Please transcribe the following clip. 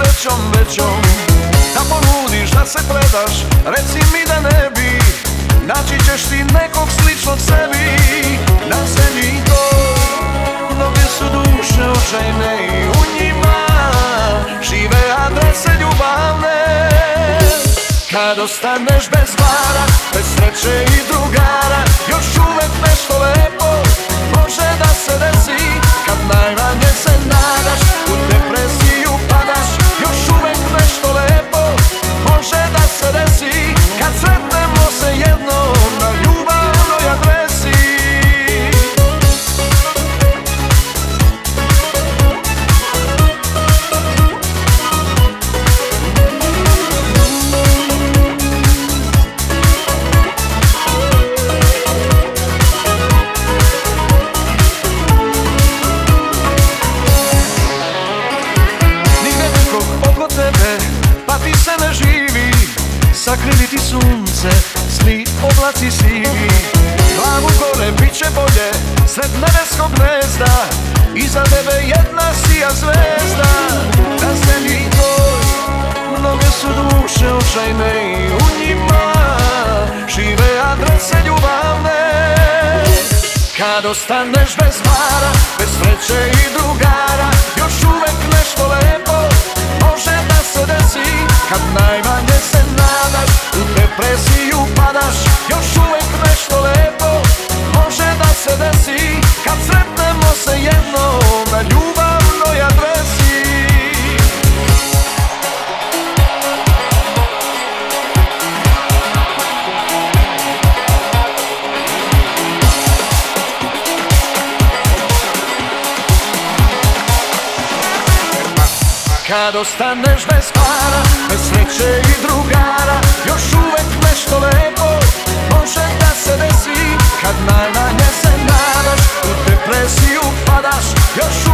srećom većom, da ponudiš da se predaš, reci mi da ne bi. Naći ćeš ti nekog sličnog sebi na zemlji toj. Mnoge su duše očajne i u njima žive adrese ljubavne. Kad ostaneš bez para, bez sreće i drugara, još uvek nešto lepo može da se desi. Kad najmanje se nadaš, u depresiju padaš, još uvek nešto lepo može da se desi. Kad sretnemo se jednom na ljubavnoj adresi. Pa ti se ne živi, sakrili ti sunce, sni oblaci sivi. Glavu gore bit će bolje, sred nebeskog gnezda, iza tebe jedna sija zvezda. Na zemlji toj, mnoge su duše očajne i u njima žive adrese ljubavne. Kad ostaneš bez para, bez sreće i drugara, još uvek nešto lepo može da se desi. Kad najmanje se nadaš, u depresiju padaš, još uvek nešto lepo može da se desi. Kad sretnemo se jednom na ljubavnoj adresi. Kad ostaneš bez para, bez sreće i drugara, još uvek nešto lepo može da se desi. Kad najmanje se nadaš, u depresiju padaš, još uvek